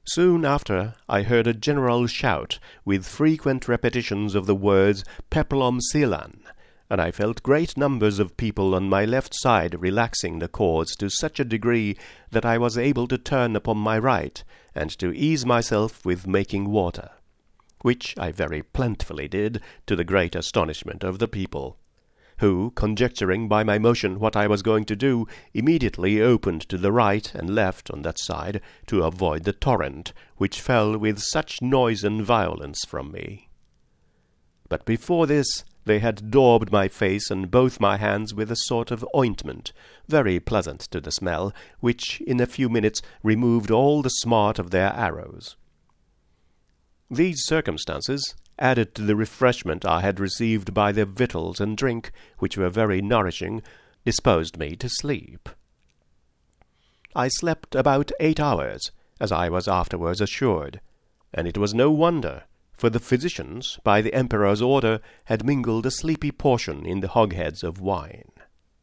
Soon after I heard a general shout, with frequent repetitions of the words "Peplum Silan," and I felt great numbers of people on my left side relaxing the cords to such a degree that I was able to turn upon my right, and to ease myself with making water, which I very plentifully did, to the great astonishment of the people, who, conjecturing by my motion what I was going to do, immediately opened to the right and left on that side, to avoid the torrent, which fell with such noise and violence from me. But before this they had daubed my face and both my hands with a sort of ointment, very pleasant to the smell, which in a few minutes removed all the smart of their arrows. These circumstances, added to the refreshment I had received by their victuals and drink, which were very nourishing, disposed me to sleep. I slept about 8 hours, as I was afterwards assured, and it was no wonder, for the physicians, by the emperor's order, had mingled a sleepy portion in the hogsheads of wine.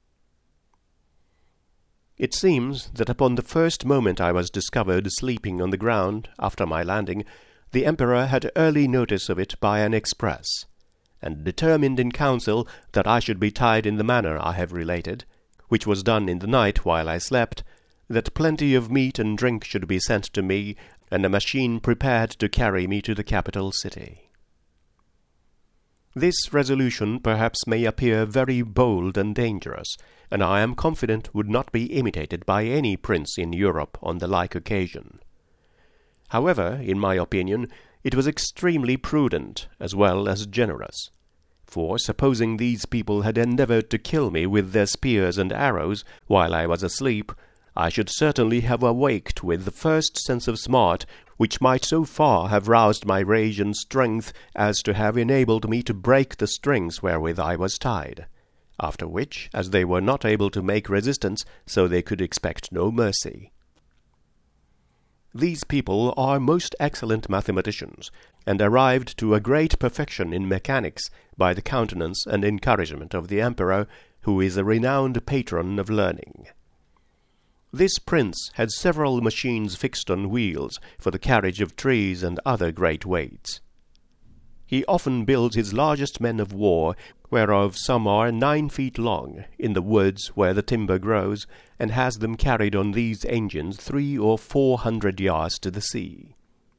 It seems that upon the first moment I was discovered sleeping on the ground, after my landing, the emperor had early notice of it by an express, and determined in council that I should be tied in the manner I have related, which was done in the night while I slept, that plenty of meat and drink should be sent to me, and a machine prepared to carry me to the capital city. This resolution perhaps may appear very bold and dangerous, and I am confident would not be imitated by any prince in Europe on the like occasion. However, in my opinion, it was extremely prudent as well as generous, for supposing these people had endeavoured to kill me with their spears and arrows while I was asleep, I should certainly have awaked with the first sense of smart, which might so far have roused my rage and strength as to have enabled me to break the strings wherewith I was tied, after which, as they were not able to make resistance, so they could expect no mercy. These people are most excellent mathematicians, and arrived to a great perfection in mechanics by the countenance and encouragement of the emperor, who is a renowned patron of learning. This prince had several machines fixed on wheels for the carriage of trees and other great weights. He often builds his largest men of war, whereof some are 9 feet long, in the woods where the timber grows, and has them carried on these engines 300 or 400 yards to the sea.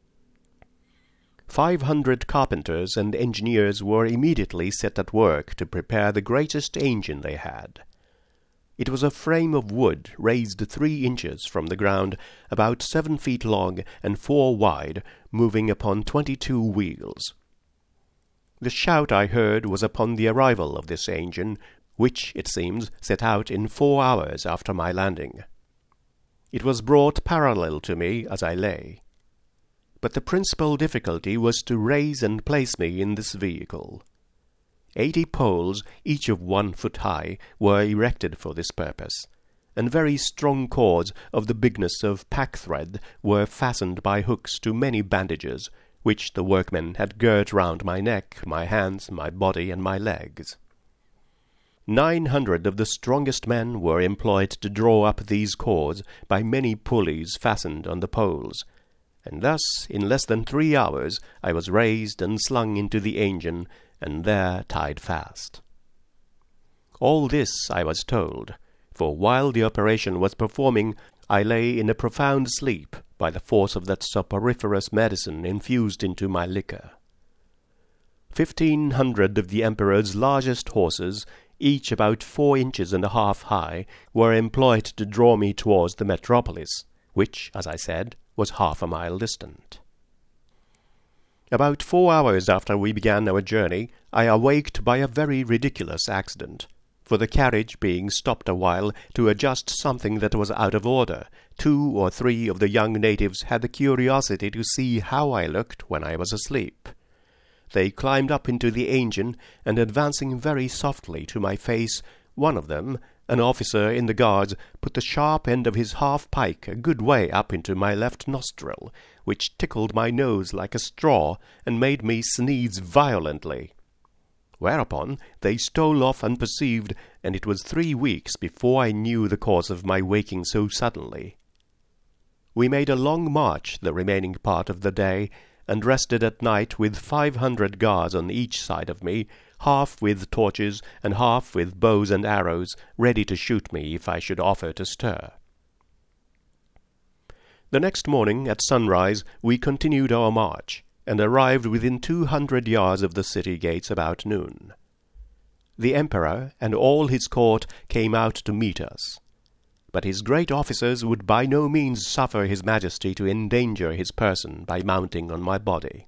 500 carpenters and engineers were immediately set at work to prepare the greatest engine they had. It was a frame of wood raised 3 inches from the ground, about 7 feet long and 4 wide, moving upon 22 wheels. The shout I heard was upon the arrival of this engine, which, it seems, set out in 4 hours after my landing. It was brought parallel to me as I lay. But the principal difficulty was to raise and place me in this vehicle. 80 poles, each of 1 foot high, were erected for this purpose, and very strong cords of the bigness of pack-thread were fastened by hooks to many bandages, which the workmen had girt round my neck, my hands, my body, and my legs. 900 of the strongest men were employed to draw up these cords by many pulleys fastened on the poles, and thus, in less than 3 hours, I was raised and slung into the engine, and there tied fast. All this I was told, for while the operation was performing, I lay in a profound sleep by the force of that soporiferous medicine infused into my liquor. 1,500 of the emperor's largest horses, each about 4 inches and a half high, were employed to draw me towards the metropolis, which, as I said, was 1/2 a mile distant. About 4 hours after we began our journey, I awaked by a very ridiculous accident, for the carriage being stopped a while to adjust something that was out of order, 2 or 3 of the young natives had the curiosity to see how I looked when I was asleep. They climbed up into the engine, and advancing very softly to my face, one of them, an officer in the guards, put the sharp end of his half-pike a good way up into my left nostril, which tickled my nose like a straw, and made me sneeze violently. Whereupon they stole off unperceived, and it was 3 weeks before I knew the cause of my waking so suddenly. we made a long march the remaining part of the day, and rested at night with 500 guards on each side of me, half with torches and half with bows and arrows, ready to shoot me if I should offer to stir. The next morning at sunrise we continued our march, and arrived within 200 yards of the city gates about noon. The emperor and all his court came out to meet us, but his great officers would by no means suffer his majesty to endanger his person by mounting on my body.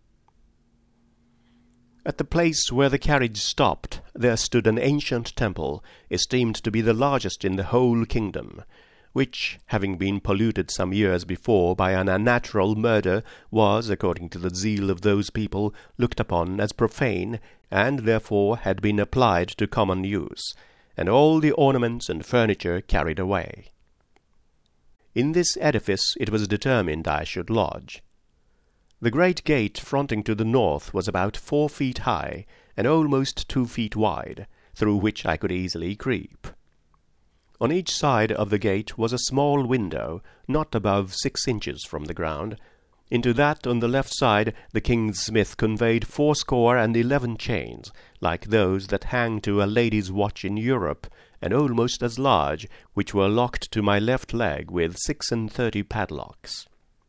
At the place where the carriage stopped there stood an ancient temple, esteemed to be the largest in the whole kingdom, which, having been polluted some years before by an unnatural murder, was, according to the zeal of those people, looked upon as profane, and therefore had been applied to common use, and all the ornaments and furniture carried away. In this edifice it was determined I should lodge. The great gate fronting to the north was about 4 feet high, and almost 2 feet wide, through which I could easily creep. On each side of the gate was a small window, not above 6 inches from the ground. Into that on the left side the king's smith conveyed 411 chains, like those that hang to a lady's watch in Europe, and almost as large, which were locked to my left leg with 36 padlocks.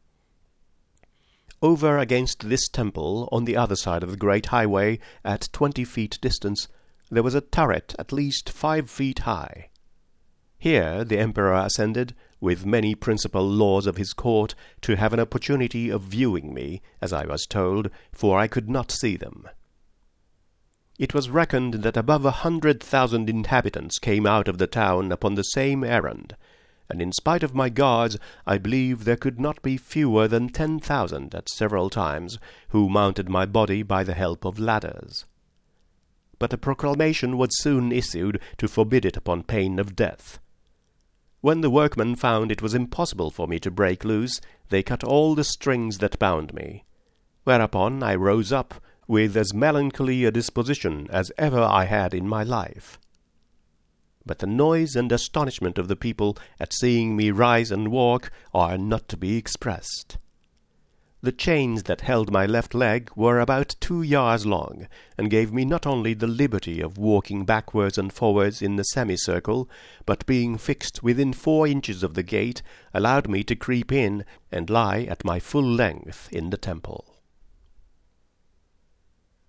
Over against this temple, on the other side of the great highway, at 20 feet distance, there was a turret at least 5 feet high. Here the emperor ascended, with many principal lords of his court, to have an opportunity of viewing me, as I was told, for I could not see them. It was reckoned that above 100,000 inhabitants came out of the town upon the same errand, and in spite of my guards, I believe there could not be fewer than 10,000 at several times, who mounted my body by the help of ladders. But a proclamation was soon issued to forbid it upon pain of death. When the workmen found it was impossible for me to break loose, they cut all the strings that bound me, whereupon I rose up with as melancholy a disposition as ever I had in my life. But the noise and astonishment of the people at seeing me rise and walk are not to be expressed. The chains that held my left leg were about 2 yards long, and gave me not only the liberty of walking backwards and forwards in the semicircle, but being fixed within 4 inches of the gate, allowed me to creep in and lie at my full length in the temple.